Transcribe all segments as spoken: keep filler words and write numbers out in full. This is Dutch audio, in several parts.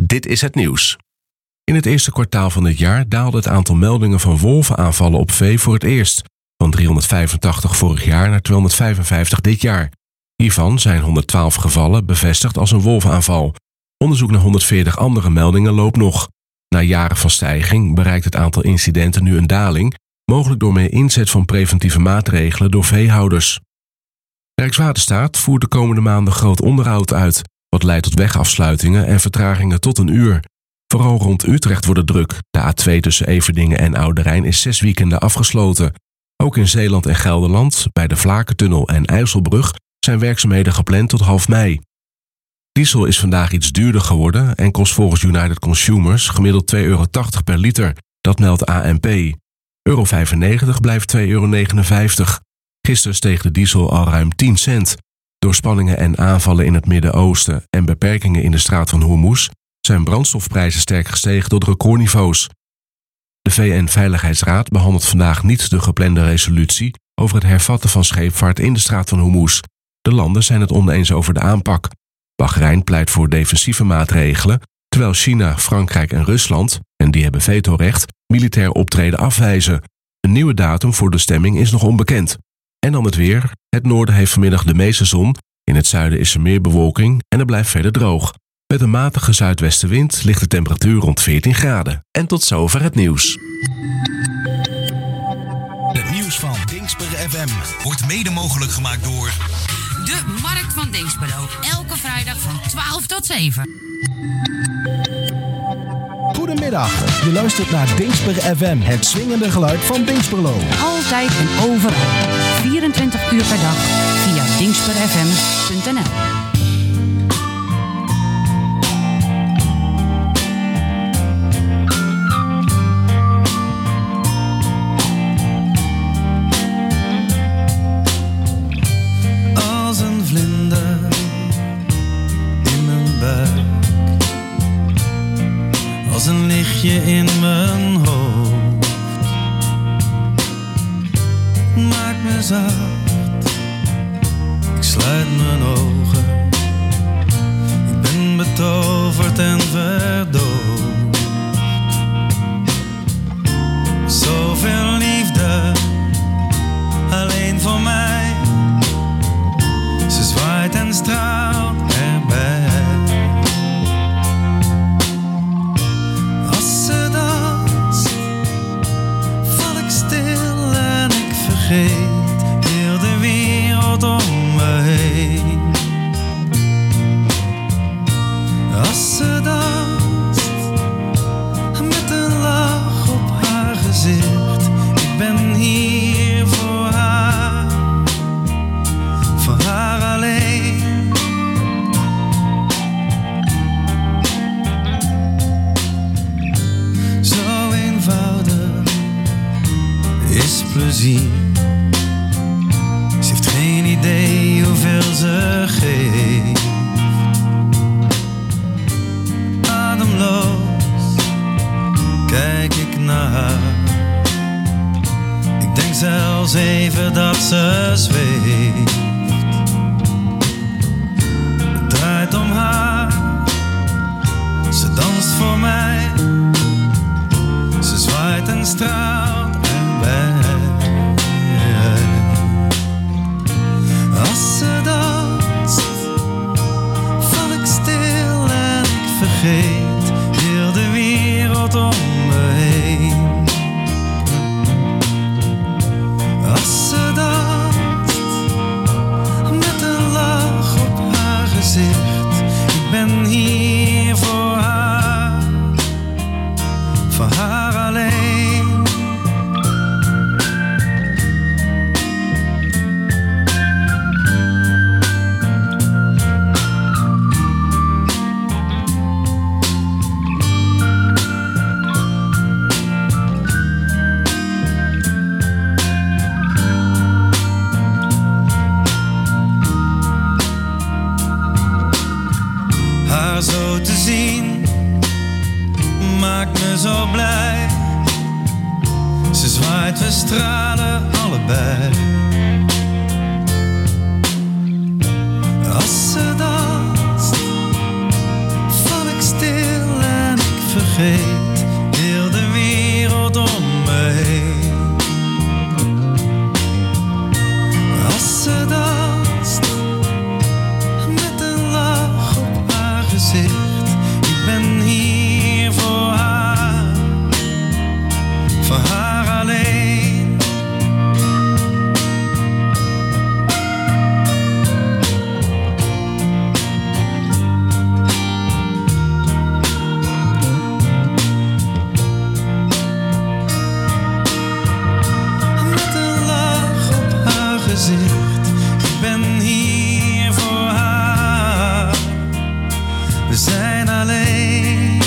Dit is het nieuws. In het eerste kwartaal van dit jaar daalde het aantal meldingen van wolvenaanvallen op vee voor het eerst. Van driehonderdvijfentachtig vorig jaar naar tweehonderdvijfenvijftig dit jaar. Hiervan zijn honderdtwaalf gevallen bevestigd als een wolvenaanval. Onderzoek naar honderdveertig andere meldingen loopt nog. Na jaren van stijging bereikt het aantal incidenten nu een daling, mogelijk door meer inzet van preventieve maatregelen door veehouders. Rijkswaterstaat voert de komende maanden groot onderhoud uit, wat leidt tot wegafsluitingen en vertragingen tot een uur. Vooral rond Utrecht wordt het druk. De A twee tussen Everdingen en Oude Rijn is zes weekenden afgesloten. Ook in Zeeland en Gelderland, bij de Vlakentunnel en IJsselbrug, zijn werkzaamheden gepland tot half mei. Diesel is vandaag iets duurder geworden en kost volgens United Consumers gemiddeld twee euro tachtig per liter. Dat meldt A N P. Euro vijfennegentig blijft twee euro negenenvijftig. Gisteren steeg de diesel al ruim tien cent. Door spanningen en aanvallen in het Midden-Oosten en beperkingen in de straat van Hormuz zijn brandstofprijzen sterk gestegen tot recordniveaus. De V N-veiligheidsraad behandelt vandaag niet de geplande resolutie over het hervatten van scheepvaart in de straat van Hormuz. De landen zijn het oneens over de aanpak. Bahrein pleit voor defensieve maatregelen, terwijl China, Frankrijk en Rusland, en die hebben vetorecht, militair optreden afwijzen. Een nieuwe datum voor de stemming is nog onbekend. En dan het weer. Het noorden heeft vanmiddag de meeste zon, in het zuiden is er meer bewolking en het blijft verder droog. Met een matige zuidwestenwind ligt de temperatuur rond veertien graden. En tot zover het nieuws. Het nieuws van Dingsper F M wordt mede mogelijk gemaakt door De Markt van Dinxperlo. Elke vrijdag van twaalf tot zeven. Goedemiddag, je luistert naar Dingsper F M, het swingende geluid van Dingsperlo. Altijd en overal. vierentwintig uur per dag via dingsper f m punt n l. Als een vlinder in mijn buik, als een lichtje in mijn hoofd, maak me zacht, ik sluit mijn ogen, ik ben betoverd en verdoofd. Zoveel liefde, alleen voor mij, ze zwaait en straalt erbij. Als ze danst, val ik stil en ik vergeet heel de wereld om me heen. Als ze danst, met een lach op haar gezicht, ik ben hier voor haar, voor haar alleen. Zo eenvoudig is plezier. Ze heeft geen idee hoeveel ze geeft. Ademloos kijk ik naar haar. Ik denk zelfs even dat ze zweeft. Het draait om haar, ze danst voor mij, ze zwaait en straalt erbij. Als ze danst, val ik stil en ik vergeet heel de wereld om me heen. Als ze danst, met een lach op haar gezicht, ik ben hier voor haar, voor haar alleen. Haar zo te zien maakt me zo blij. Ze zwaait, we stralen allebei. Als ze danst, val ik stil vergeet heel de wereld om me heen. Als ze danst met een lach op haar gezicht, ik ben hier voor haar, voor haar alleen. Ik ben hier voor haar, we zijn alleen.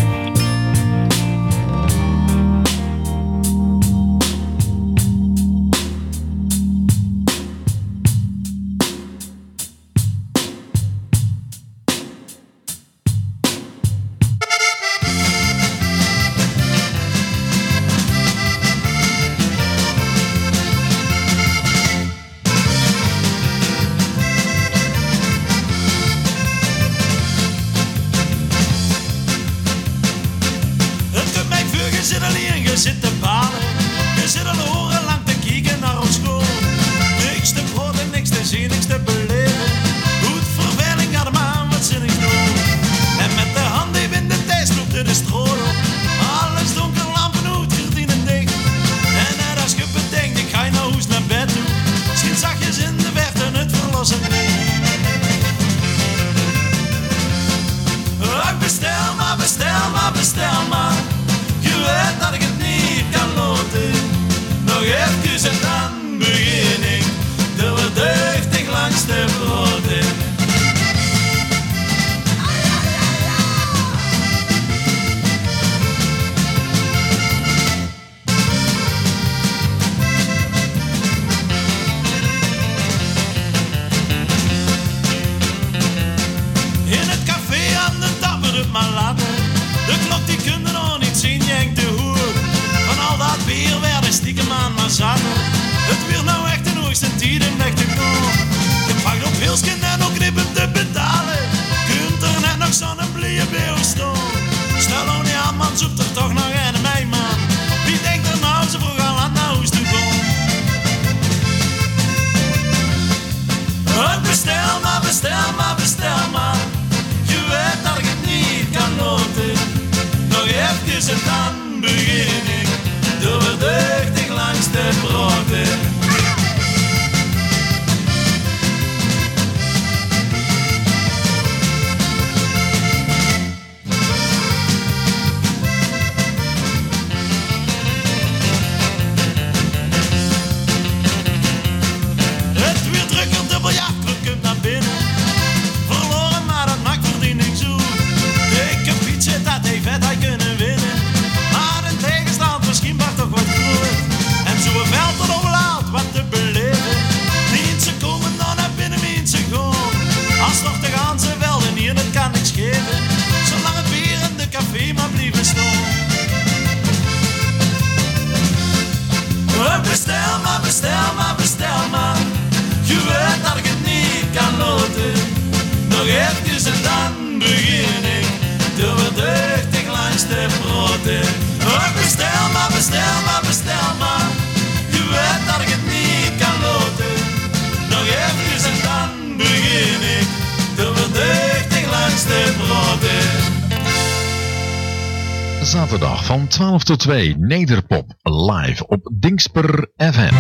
Zaterdag van twaalf tot twee, Nederpop, live op Dingsper F M.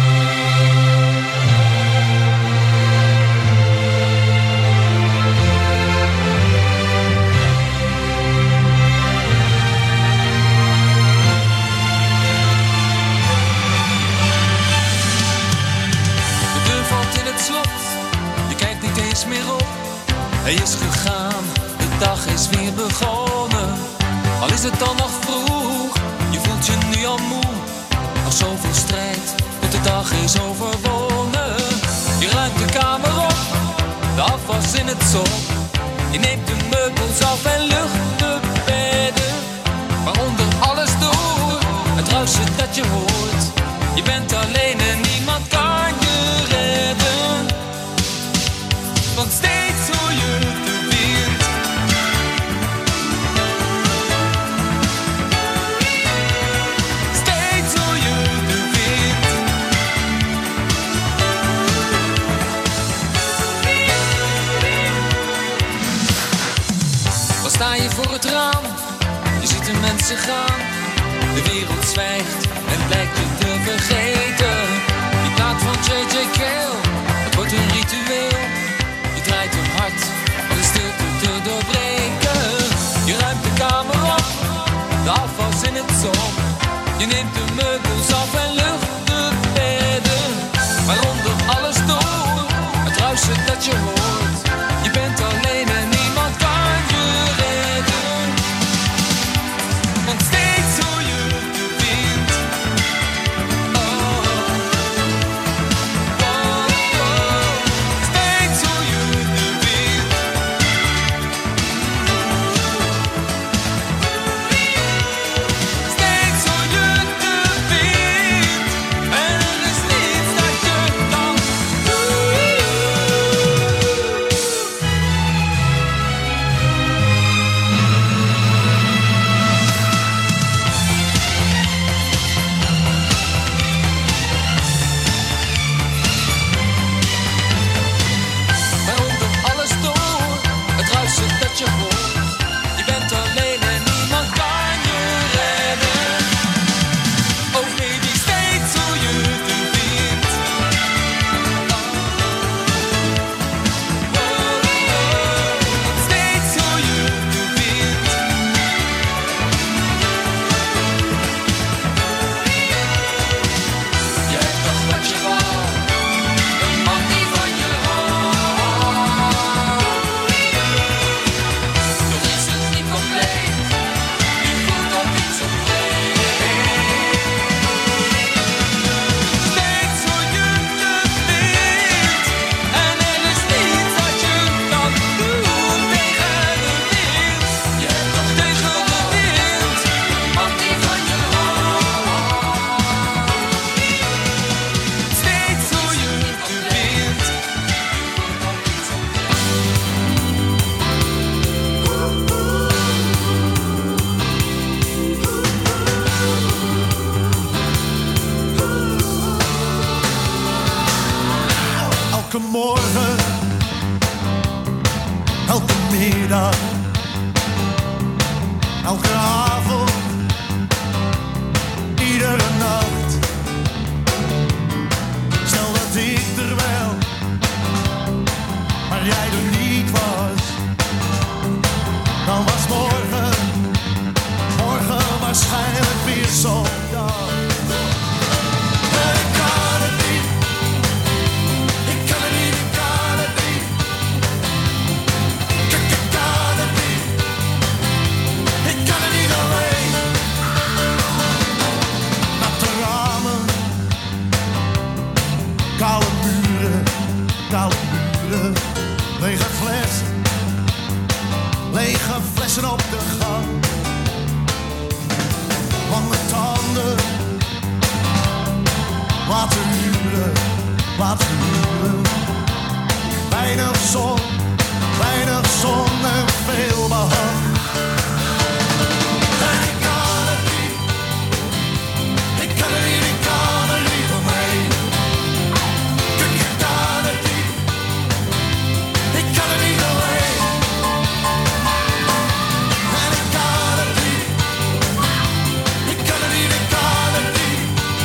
De deur valt in het slot, je kijkt niet eens meer op. Hij is gegaan, de dag is weer begonnen. Al is het dan nog vroeg, je voelt je nu al moe. Nog zoveel strijd, tot de dag is overwonnen. Je ruimt de kamer op, de afwas in het zon. Je neemt de meubels af en lucht de bedden. Maar onder alles door, het ruisje dat je hoort. Je bent alleen en niemand kan je redden. Want steeds hoor je de wind. sta je voor het raam, je ziet de mensen gaan. De wereld zwijgt en blijkt je te vergeten. Die plaat van J J Cale, het wordt een ritueel. Je draait hem hard om de stilte te doorbreken. Je ruimt de kamer op, de afwas in het zon. Je neemt de meubels af en lucht de bedden. Maar onder alles door, het ruisen dat je hoort. Je bent alleen en niemand kan je redden. Want steeds hoe je de wind. Oh, oh, oh. Steeds hoe je de wind. Steeds hoe je de wind. En er is niets dat je kan doen. Maar onder alles door, het ruisen dat je hoort. Je bent alleen en niemand kan je redden. Oh baby, steeds hoe je de wind. Oh, oh, oh. Steeds hoe je de wind. Je hebt toch wat je wou, een man die van je houdt. Toch is het niet compleet, je voelt nog iets op steeds hoe je de wind. En er is niets dat je kan doen tegen de wind. Je hebt toch tegen de wind, een man die van je houdt. Steeds hoe je de wind. Elke morgen, elke middag, elke avond, iedere nacht. Stel dat ik er wel, maar jij er niet was. Dan was morgen, morgen waarschijnlijk weer zo'n dag. En ik kan het niet. Ik kan het niet, ik kan het niet. Ik, ik kan het niet. Ik kan het niet alleen. Natte ramen, koude muren, koude muren. Lege flessen, lege flessen op de gang. Lange tanden, laten huren, laten huren. Weinig zon, weinig zon en veel behang. En ik kan het niet, ik kan het niet, ik kan er niet omheen. Ik, ik kan het niet, ik kan het niet alleen. En ik kan het niet, ik kan het niet, ik kan het niet.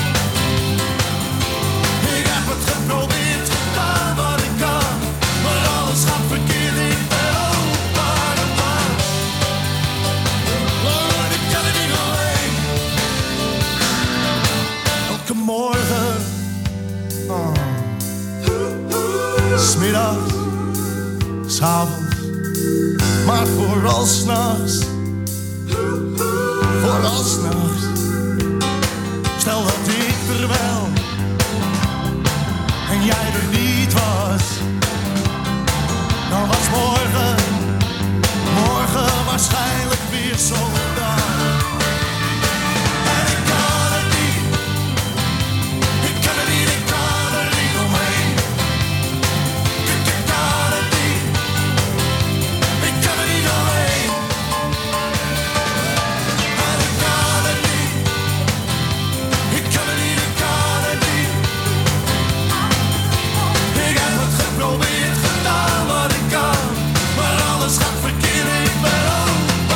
Ik heb het geprobeerd, gedaan wat ik kan, maar alles gaat verkeerd, ik ben opa de man. Oh, ik kan het niet alleen. Elke morgen, oh. 'Smiddags, 's'avonds, maar vooral 's'nachts, vooral 's'nachts. Stel dat ik er wel en jij er niet was, dan was morgen, morgen waarschijnlijk weer zo'n dag. En ik kan het niet, ik kan het niet, ik kan er niet omheen. Ik, ik kan het niet, ik kan het niet alleen. En ik kan het niet, ik kan het niet, ik kan het niet. Ik heb het geprobeerd, gedaan wat ik kan, maar alles gaat verkeerd, ik ben opa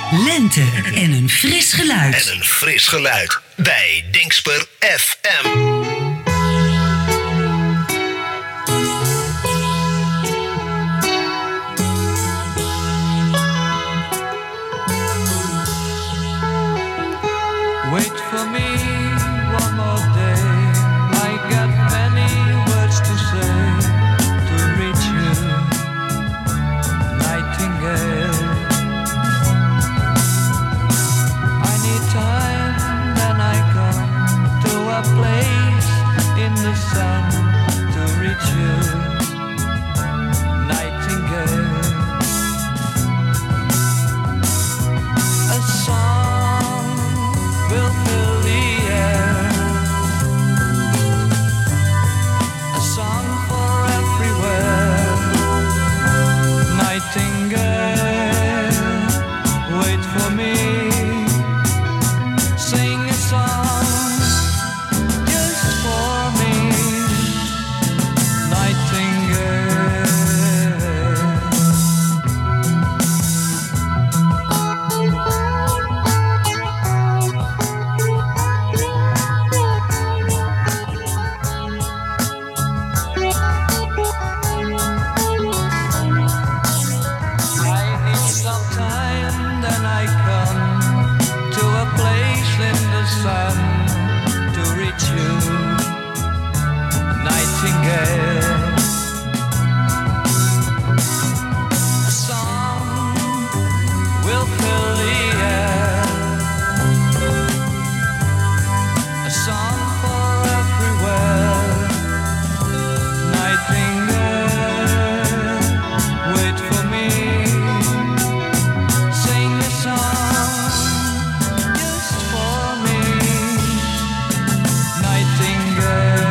Lente en een fris geluid. En een fris geluid bij Dingsper F M. Wait for me one more day. I got many words to say to reach you, Nightingale. I need time, then I come to a place in the sun to reach you, Nightingale. A song will fill the air, a song for everywhere. Nightingale, wait for me. Sing a song just for me. Nightingale. I need some time, then I come to a place in the sun to reach you, Nightingale. A song will fill the air, a song for everywhere. Nightingale, wait for me. Sing a song just for me. Nightingale.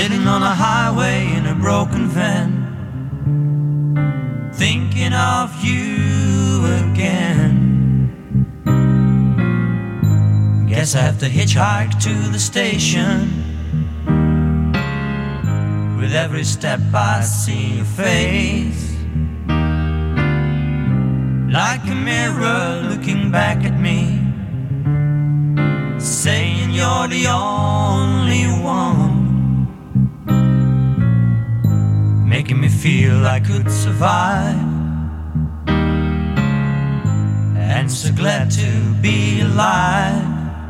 Sitting on a highway in a broken van, thinking of you again. Guess I have to hitchhike to the station. With every step I see your face, like a mirror looking back at me, saying you're the only one, making me feel I could survive, and so glad to be alive.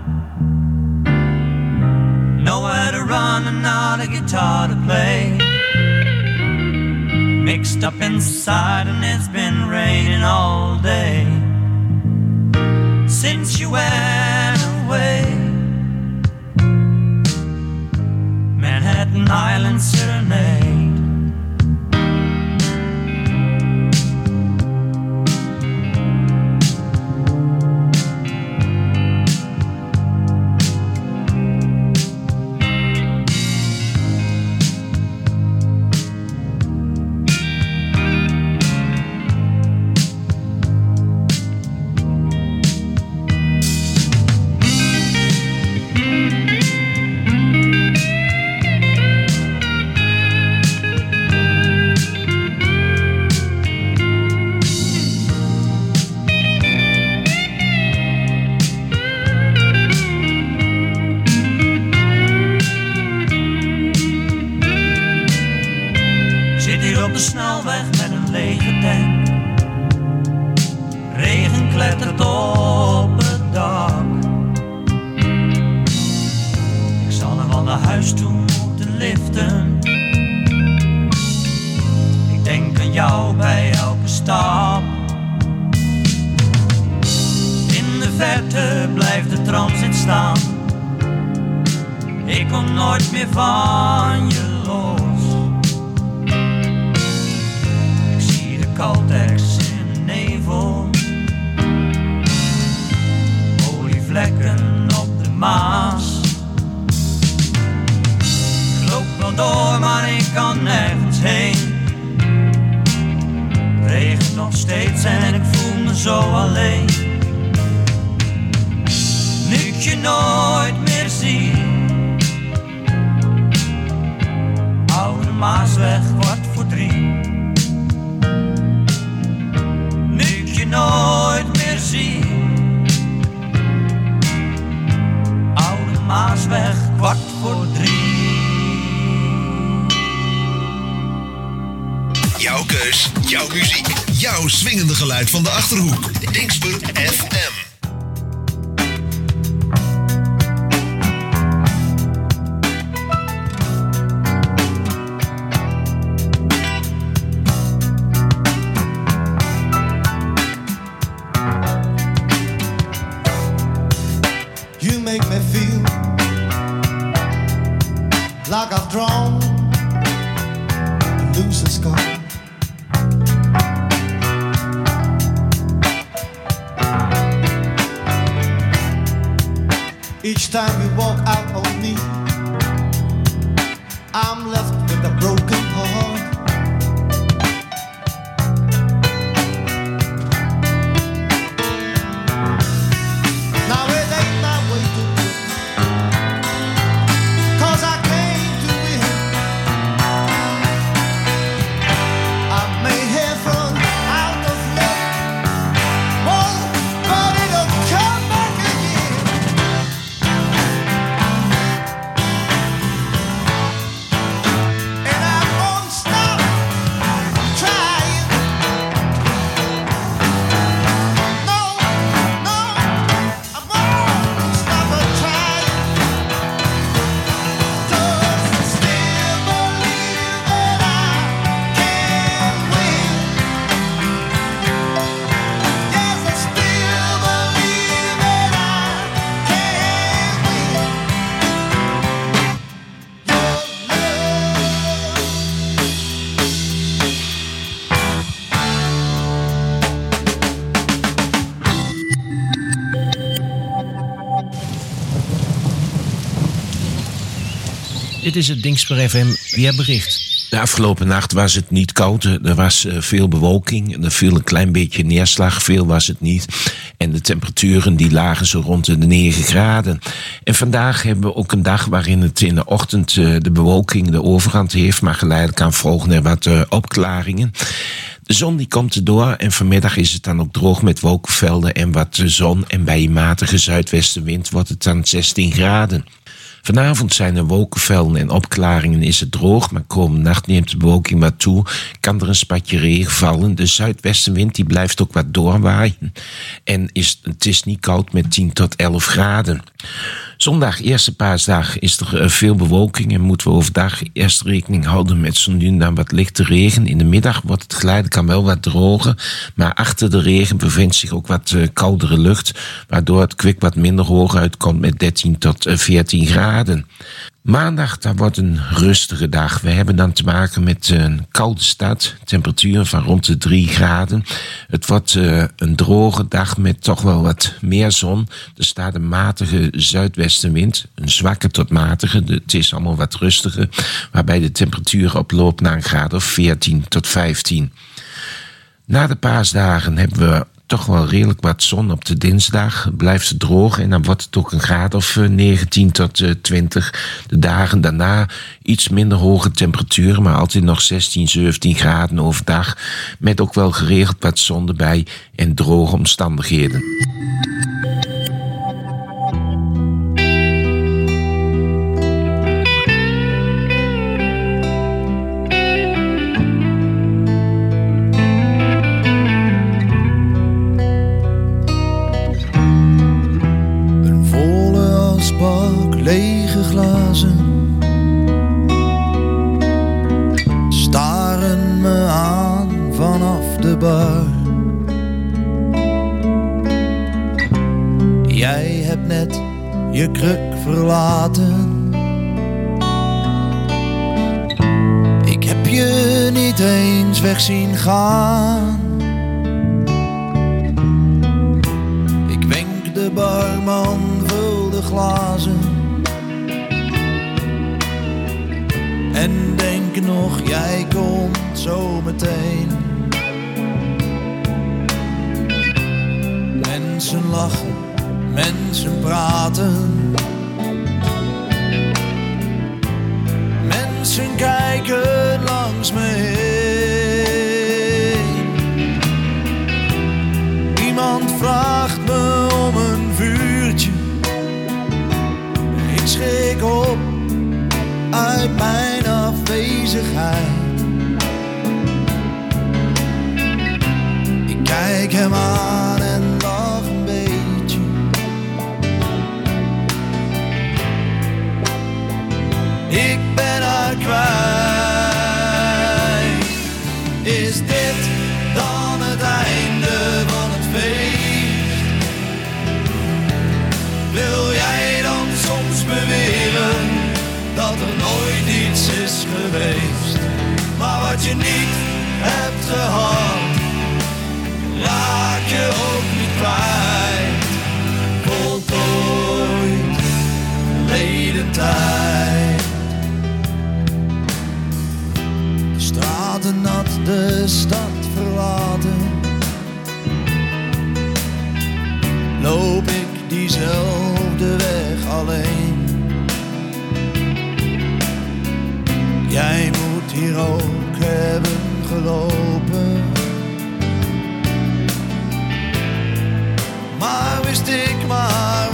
Nowhere to run and not a guitar to play, mixed up inside and it's been raining all day since you went away. Manhattan Island Serenade. de snelweg met een lege tank. Regen klettert op het dak. Ik zal nog wel naar huis toe moeten liften. Ik denk aan jou bij elke stap. In de verte blijft de transit staan. Ik kom nooit meer van je los. Ik zie de Caltex in de nevel. Olievlekken op de Maas. Ik loop wel door, maar ik kan nergens heen. Het regent nog steeds en ik voel me zo alleen. Nu ik je nooit meer zie. Oude Maasweg, kwart voor drie. Nu ik je nooit meer zie. Oude Maasweg, kwart voor drie. Jouw keus, jouw muziek, jouw swingende geluid van de Achterhoek. Dingsper F M. Like I've drawn a loose scar. Each time you walk out on me, I'm left with a broken heart. Now it ain't my way to do it, 'cause I came to win. I may have run out of luck, oh, but it'll come back again. And I'm Dit is het Dingsper F M weerbericht. De afgelopen nacht was het niet koud. Er was uh, veel bewolking. Er viel een klein beetje neerslag. Veel was het niet. En de temperaturen die lagen zo rond de negen graden. En vandaag hebben we ook een dag waarin het in de ochtend uh, de bewolking de overhand heeft. Maar geleidelijk aan volgen er wat uh, opklaringen. De zon die komt erdoor en vanmiddag is het dan ook droog met wolkenvelden en wat zon. En bij een matige zuidwestenwind wordt het dan zestien graden. Vanavond zijn er wolkenvelden en opklaringen, is het droog, maar komende nacht neemt de bewolking wat toe. Kan er een spatje regen vallen. De zuidwestenwind die blijft ook wat doorwaaien. En is, het is niet koud met tien tot elf graden. Zondag, eerste paasdag, is er veel bewolking en moeten we overdag eerst rekening houden met zo nu en dan wat lichte regen. In de middag wordt het geleidelijk aan wel wat droger, maar achter de regen bevindt zich ook wat uh, koudere lucht, waardoor het kwik wat minder hoog uitkomt met dertien tot veertien graden. Maandag, dat wordt een rustige dag. We hebben dan te maken met een koude stad. Temperaturen van rond de drie graden. Het wordt uh, een droge dag met toch wel wat meer zon. Er staat een matige zuidwestenwind. Een zwakke tot matige. Het is allemaal wat rustiger. Waarbij de temperatuur oploopt naar een graad of veertien tot vijftien. Na de paasdagen hebben we toch wel redelijk wat zon op de dinsdag. Het blijft droog en dan wordt het ook een graad of negentien tot twintig. De dagen daarna iets minder hoge temperaturen, maar altijd nog zestien, zeventien graden overdag. Met ook wel geregeld wat zon erbij en droge omstandigheden. Bak lege glazen staren me aan vanaf de bar. Jij hebt net je kruk verlaten. Ik heb je niet eens weg zien gaan. Ik wenk de barman, vul de glazen en denk nog, jij komt zo meteen. Mensen lachen, mensen praten, mensen kijken langs me heen. Iemand vraagt me om een vuurtje. Ik schrik op uit mijn afwezigheid. Ik kijk hem aan en lach een beetje. Ik ben haar kwijt. Is dit dan het einde van het feest? Wil jij dan soms beweren dat er nooit iets is geweest? Maar wat je niet hebt gehad, raak je ook niet kwijt. Voltooid, verleden tijd. De straten nat, de stad verlaten. Loop ik diezelfde weg alleen. Jij moet hier ook hebben gelopen. Maar wist ik maar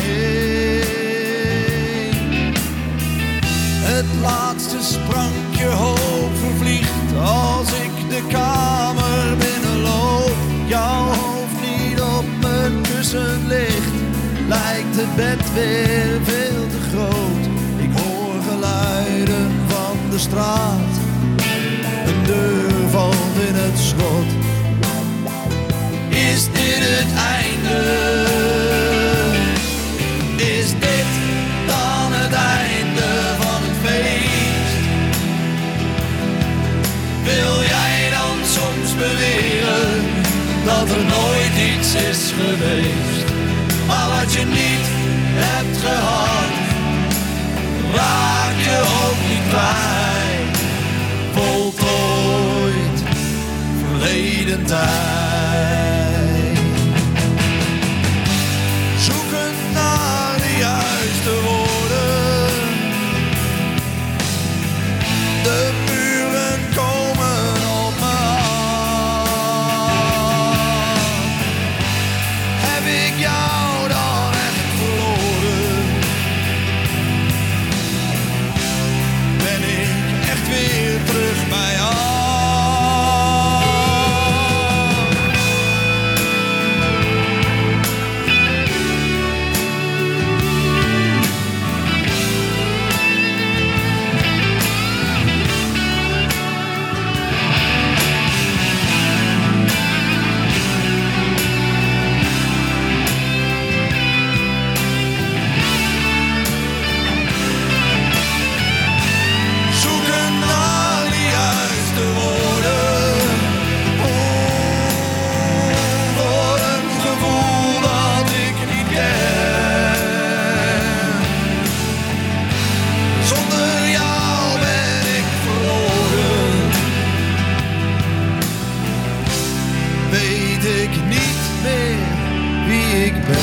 waarheen. Het laatste sprankje hoop vervliegt als ik de kamer binnenloop. Jouw hoofd niet op mijn kussen ligt, lijkt het bed weer veel te groot. Ik hoor geluiden van de straat, een deur valt in het slot. Is dit het einde? Is dit dan het einde van het feest? Wil jij dan soms beweren dat er nooit iets is geweest? Maar wat je niet hebt gehad, raak je op. zijn. Voltooid, verleden tijd. Zoeken naar de juiste woorden. De muren komen op me af. Heb ik jou dan echt verloren? Ben ik echt weer terug bij jou? Zoeken naar de juiste woorden. Oh, voor een gevoel dat ik niet ken. Zonder jou ben ik verloren. Weet ik niet meer wie ik ben.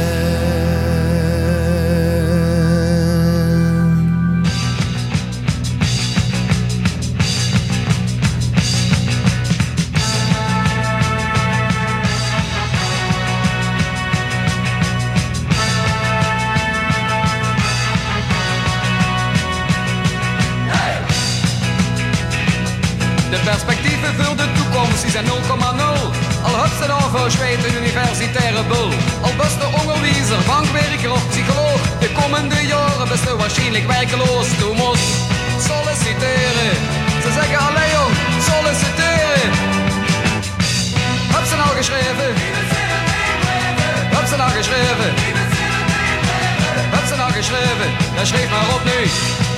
De perspectieven voor de toekomst die zijn nul komma nul. Al heb ze dan verzweet een universitaire bul. Al best de onderwijzer, bankwerker of psycholoog. De komende jaren best du waarschijnlijk werkeloos. Du moest solliciteren. Ze zeggen alleen jong, solliciteren. Heb ze nou geschreven? Heb ze nou geschreven? Heb ze nou geschreven? Dan schreef maar op nu.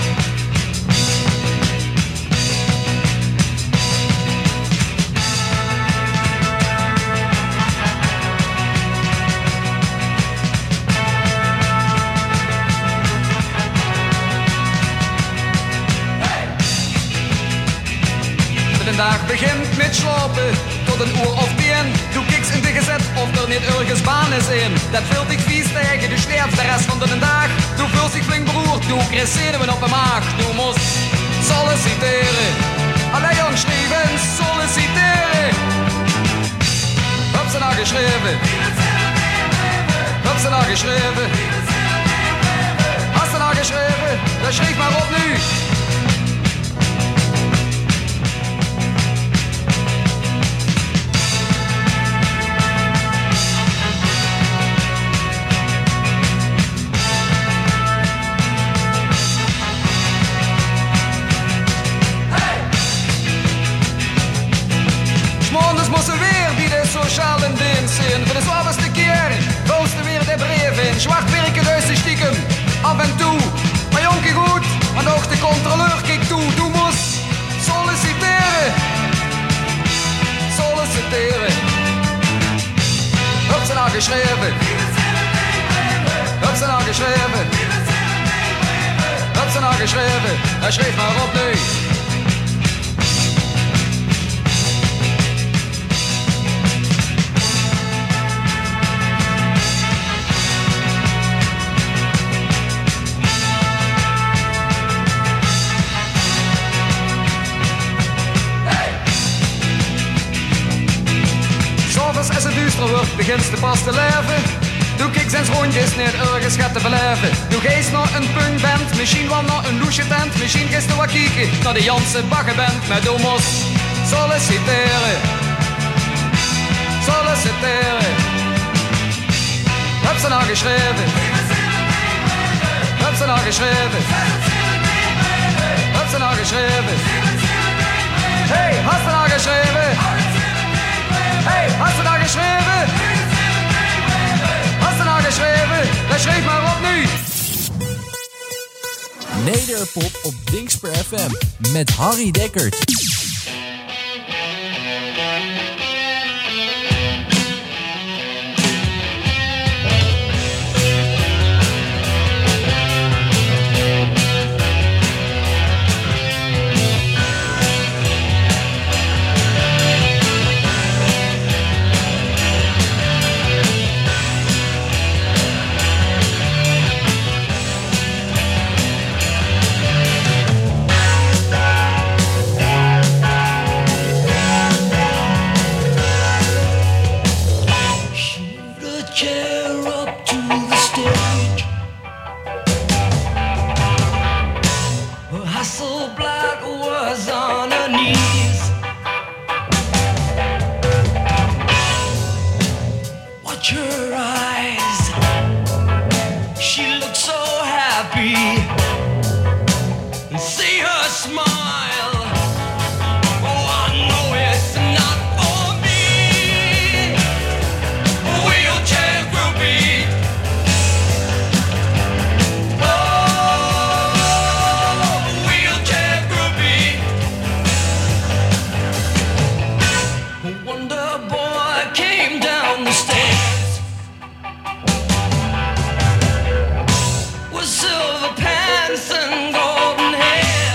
De dag begint met slapen tot een uur of tien. Du kijkt in de gezet of er niet ergens baan is in. Dat vult ik vies tegen, du sterft de rest van de dag. Du voelt zich flink beroerd, du krijgt zenuwen op de maag. Du moest solliciteren. Allee jong, schrijven, solliciteren. Heb ze nou geschreven? Heb ze nou geschreven? Hast ze nou geschreven? Dan schrijf maar op nu. Moesten weer die de sociale dienst zijn. Voor de zwaarste keer posten weer de brieven. Zwart werken dus de stiekem af en toe. Maar jonkie goed, want ook de controleur kijkt toe. Du moest solliciteren. Solliciteren. Heb ze nou geschreven? Heb ze nou geschreven? Heb ze nou geschreven? Hij schreef maar op nu. Als het duister wordt, begint ze pas te leven. Doe ik zijn rondjes niet ergens gaat te beleven. Doe geest naar een punkband, misschien wel naar een loesje tent. Misschien geest er wat kieken naar de Janse baggenband. Maar du moest solliciteren. Solliciteren. Heb ze nou geschreven? Heb ze nou geschreven? Heb ze nou geschreven? Hey, hast du nou geschreven? Hey, hast du nou geschreven? Hast du nou geschreven? Dan schreef maar op nu. Nederpop op Dingsper F M met Harry Dekkert. Watch her eyes. She looks so happy. See her smile. Oh, I know it's not for me. Wheelchair groupie. Oh, wheelchair groupie. Wonder Boy came down the stairs with silver pants and golden hair.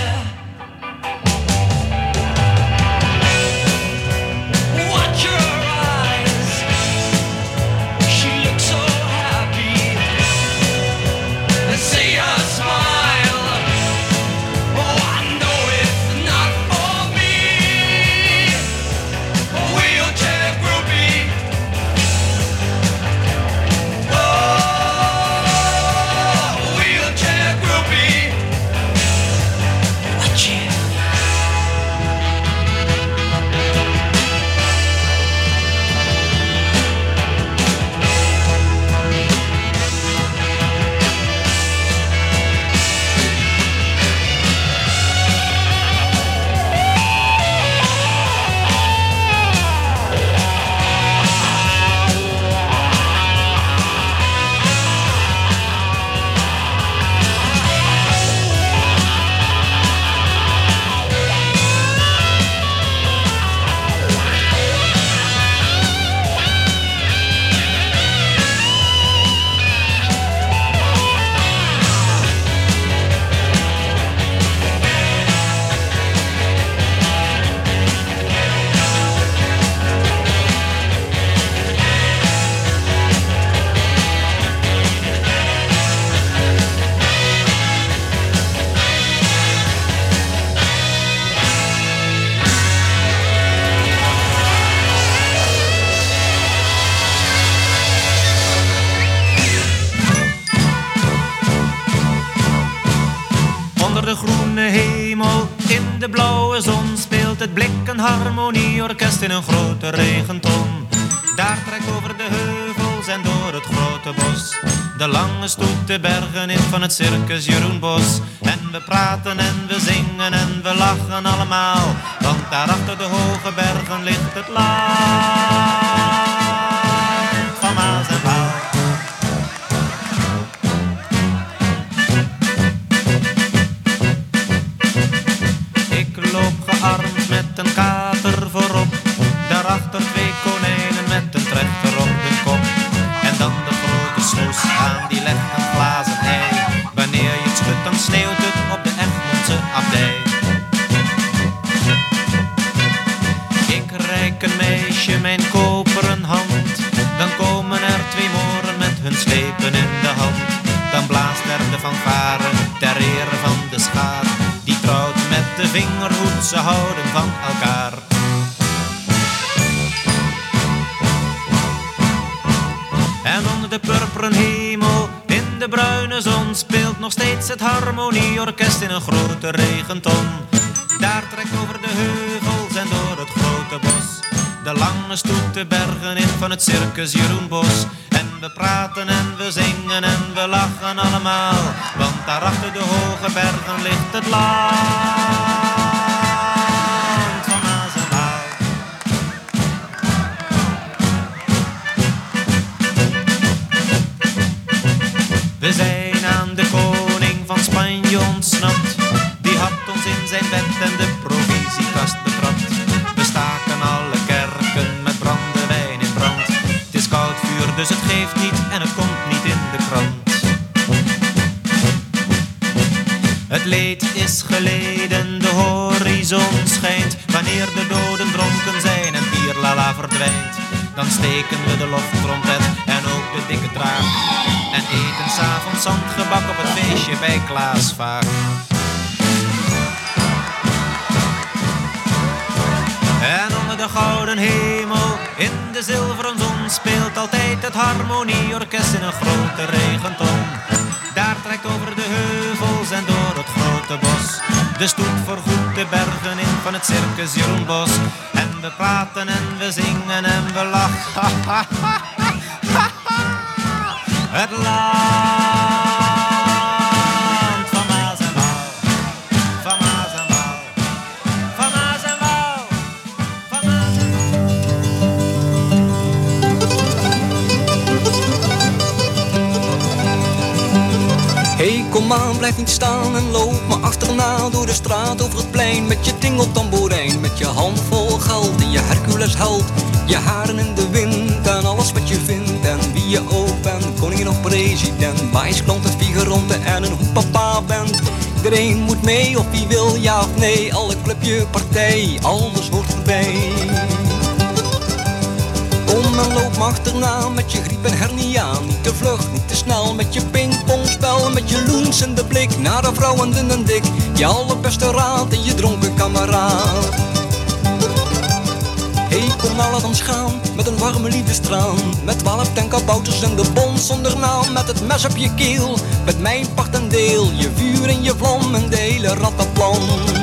Watch her eyes. She looks so happy. See her smile. Oh, I know it's not for me. Wheelchair groupie. Oh, wheelchair groupie. Watch it. Onder de groene hemel, in de blauwe zon, speelt het Blikken Harmonieorkest in een grote regenton. Daar trekt over de heuvels en door het grote bos de lange stoet de bergen in van het circus Jeroen Bos. En we praten en we zingen en we lachen allemaal, want daar achter de hoge bergen ligt het land van Maas en Waal. Ik loop gearmd met een kater voorop, daarachter twee konijnen met een trechter op hun kop. En dan de grote snoes aan die legt een glazen ei. Wanneer je het schudt dan sneeuwt het op de Egmondse abdij. Ik reik een meisje mijn koperen hand, dan komen er twee moren met hun slepen in de hand. Dan blaast er de fanfare ter ere van de schaar, die trouwt met de vingerhoed, ze houden van elkaar. En onder de purperen hemel, in de bruine zon, speelt nog steeds het Harmonieorkest in een grote regenton. Daar trekt over de heuvels en door het grote bos de lange stoet de bergen in van het circus Jeroen Bos. En we praten en we zingen en we lachen allemaal, want daar achter de hoge bergen ligt het land van Maas en Waal. We zijn aan de koning van Spanje ontsnapt, die had ons in zijn bed en de provisiekast betrapt. We staken alle kerken met brandewijn in brand. Het is koud vuur, dus het geeft niet en het komt niet in de krant. Het leed is geleden, de horizon schijnt. Wanneer de doden dronken zijn en bierlala verdwijnt, dan steken we de loftrompet en ook de dikke draak en eten 's avonds zandgebak op het feestje bij Klaas Vaak. En onder de gouden hemel, in de zilveren zon, speelt altijd het Harmonieorkest in een grote regenton. Daar trekt over de heuvels en door het grote bos de stoet voorgoed de bergen in van het circus Jeroen Bos. En we praten en we zingen en we lachen Kom aan, blijf niet staan en loop me achterna door de straat over het plein. Met je tingeltamboerijn, met je hand vol geld en je Hercules held. Je haren in de wind en alles wat je vindt. En wie je ook bent, koningin of president. Wijsklant, een figurante en een hoe papa bent. Iedereen moet mee of wie wil ja of nee. Alle clubje, partij, alles hoort erbij. Kom en loop me achterna met je griep en hernia. Niet te vlug, niet te snel, met je pingpongspel. Met je loens in de blik naar de vrouwen dun en dik. Je allerbeste raad en je dronken kameraad. Hey, kom nou laat ons gaan, met een warme liefdestraan. Met twaalf tankabouters en de bond zonder naam. Met het mes op je keel, met mijn part en deel. Je vuur en je vlam en de hele rattenplan.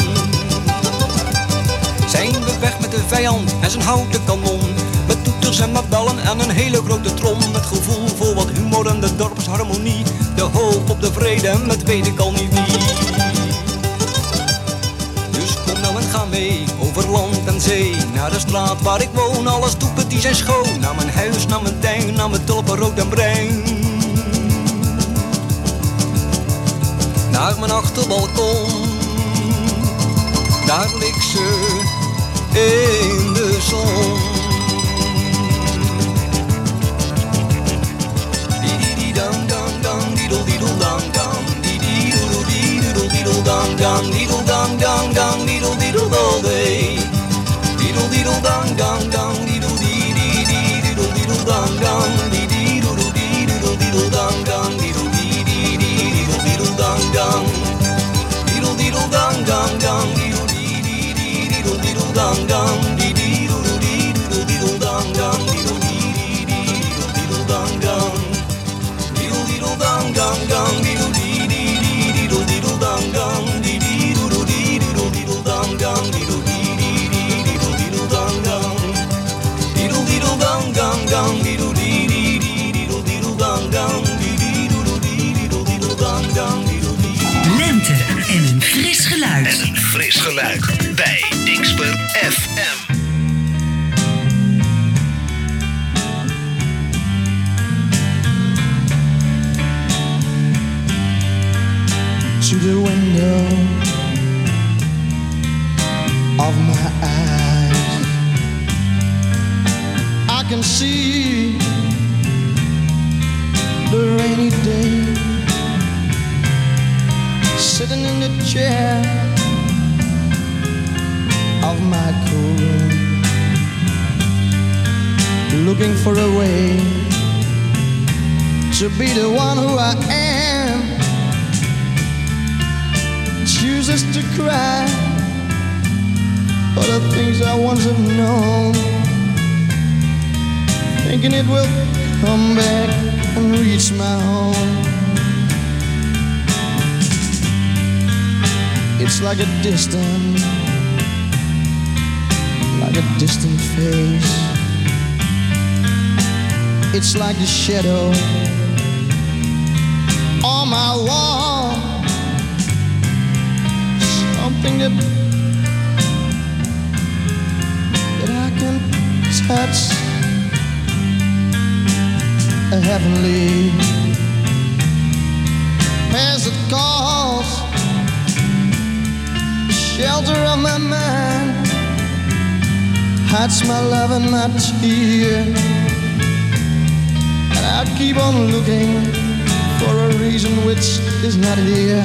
Zijn we weg met de vijand en zijn houten kanon. Met toeters en met bellen en een hele grote trom. Met gevoel voor wat humor en de dorpsharmonie. De hoop op de vrede en met weet ik al niet wie. Dus kom nou en ga mee, over land en zee. Naar de straat waar ik woon, alles doepen die zijn schoon. Naar mijn huis, naar mijn tuin, naar mijn tulpen rood en bruin. Naar mijn achterbalkon, daar ligt ze in de zon. Dang dang dang diddle diddle dang dang diddle diddle diddle dang dang diddle dang dang dang diddle diddle all day. Diddle diddle dang dang dang diddle diddle diddle dang dang diddle diddle diddle dang dang diddle diddle diddle dang dang diddle diddle dang dang dang diddle diddle diddle dang dang diddle diddle diddle dang dang diddle diddle dang dang. Dang dang dang diddle dee dee dee diddle diddle dang dang dee dee doodle dee diddle diddle dang dang diddle dee dee dee diddle diddle dang dang diddle diddle dang dang dang diddle dee dee dee diddle diddle dang dang dee dee doodle dee diddle diddle dang dang diddle dee. Lente en een fris geluid. En een fris geluid bij Dingsper F M. To the window of my eyes, I can see the rainy day, sitting in the chair of my cool room, looking for a way to be the one who I am. Chooses to cry for the things I once have known, thinking it will come back and reach my home. It's like a distant, like a distant face. It's like the shadow on my wall. Something that, that I can touch, a heavenly as it calls, the shelter of my mind, hides my love and my tear, and I keep on looking for a reason which is not here.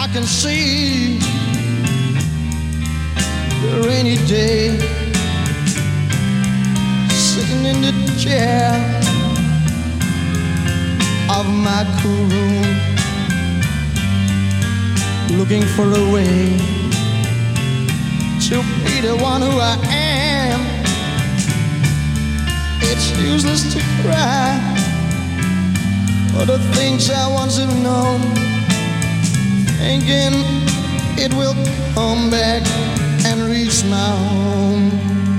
I can see the rainy day, sitting in the chair of my cool room, looking for a way to be the one who I am. It's useless to cry for the things I once have known, thinking it will come back and reach my home.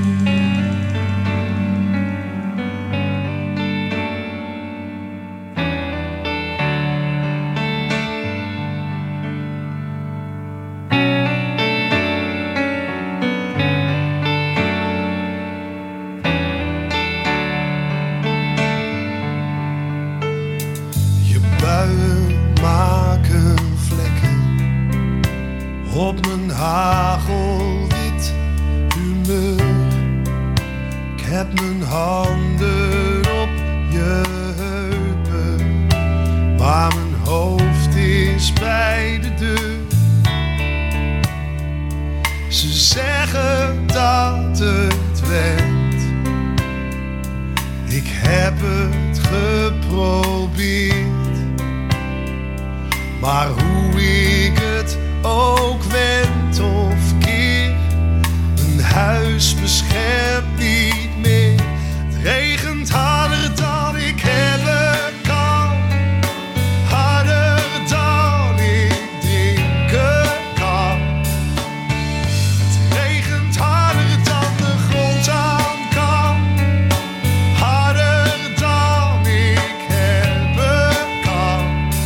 Je buien maken vlekken op mijn hagelwit humeur. Ik heb mijn handen op je heupen, maar mijn hoofd is bij de deur. Ze zeggen dat het went, ik heb het geprobeerd. Maar hoe ik het ook wend of keer, een huis beschermt niet meer. Het regent harder dan ik hebben kan, harder dan ik drinken kan. Het regent harder dan de grond aan kan, harder dan ik hebben kan.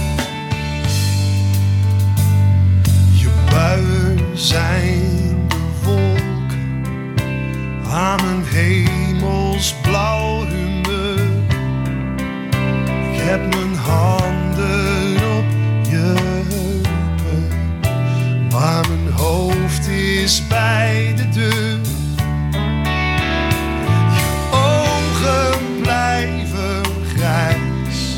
Je buien zijn de wolk aan mijn hemelsblauw humeur. Ik heb mijn handen op je heupen, maar mijn hoofd is bij de deur. Je ogen blijven grijs,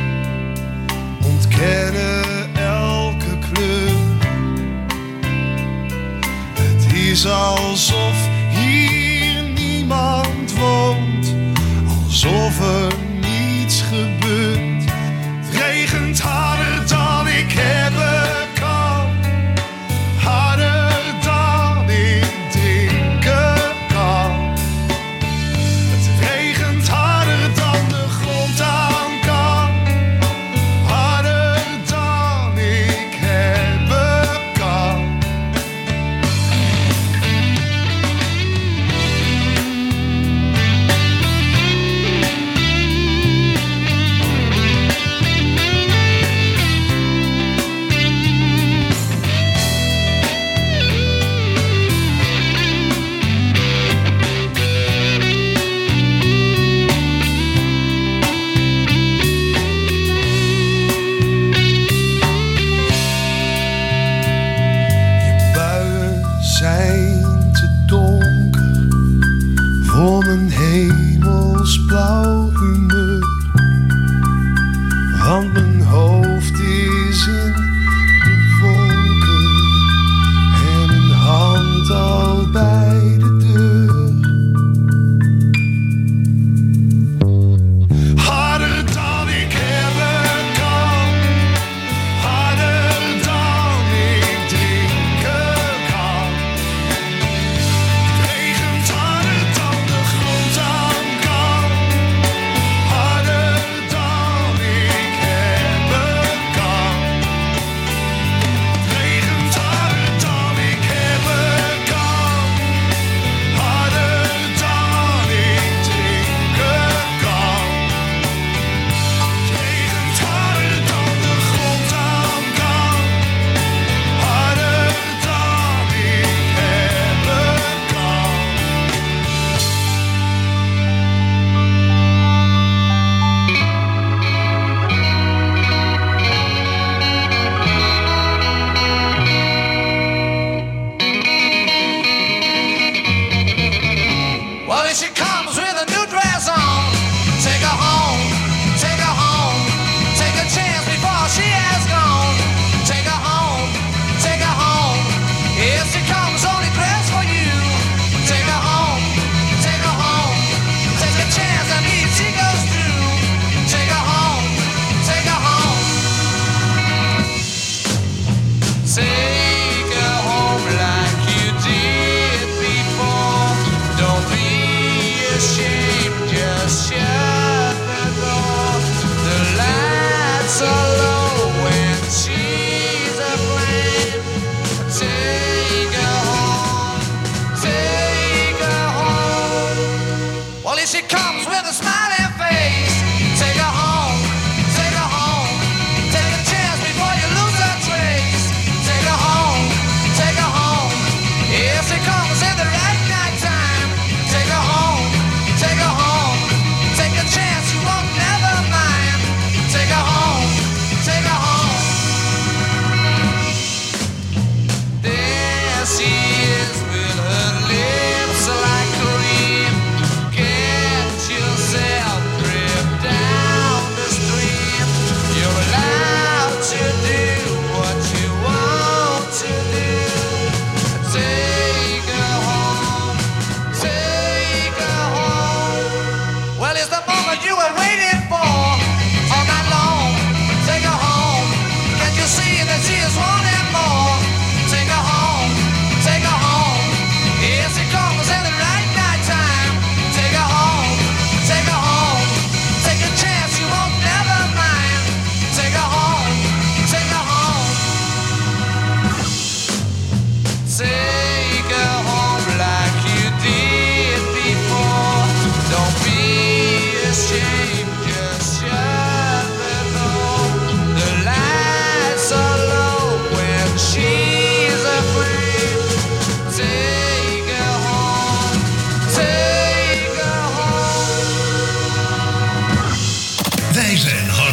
ontkennen elke kleur. Het is alsof hier niemand woont, alsof er niets gebeurt. Het regent harder dan ik hebben kan, harder dan ik drinken kan. Het regent harder dan de grond aan kan, harder dan ik hebben kan. Je buien zijn te donker voor mijn hemelsblauw humeur, want mijn hoofd is in de wolken en een hand al bij de deur. Harder dan ik hebben kan, harder dan ik drinken kan. Het regent harder dan de grond aan kan, harder dan ik hebben kan.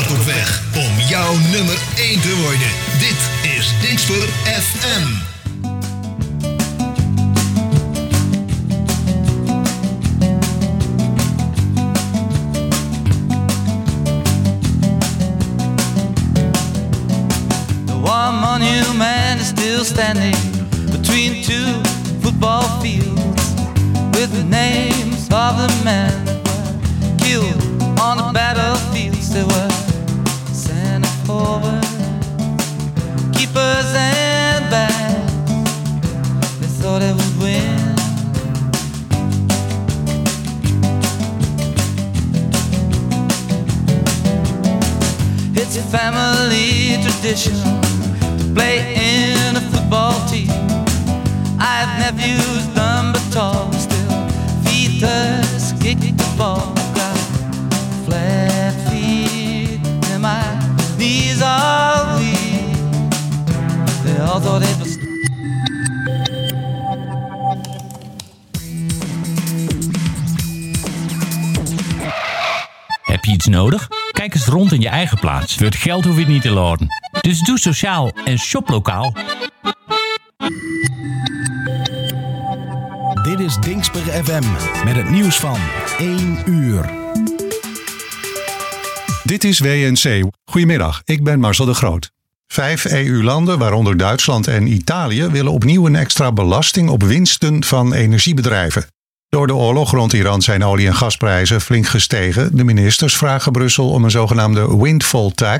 hard op weg om jouw nummer één te worden. Dit is Dingsper F M. One monument is still standing between two football fields with the names of the men that were killed on the battlefields. They were sent forward, keepers and backs. They thought they would win. It's a family tradition play in a football team. I have nephews dumb but tall, still feet us kick the ball. Got flat feet and my knees are weak. They all thought it was. Heb je iets nodig? Kijk eens rond in je eigen plaats. Voor het geld hoef je het niet te laden. Dus doe sociaal en shop lokaal. Dit is Dingsper F M met het nieuws van één uur. Dit is W N C. Goedemiddag, ik ben Marcel de Groot. Vijf E U-landen, waaronder Duitsland en Italië, willen opnieuw een extra belasting op winsten van energiebedrijven. Door de oorlog rond Iran zijn olie- en gasprijzen flink gestegen. De ministers vragen Brussel om een zogenaamde windfall tax,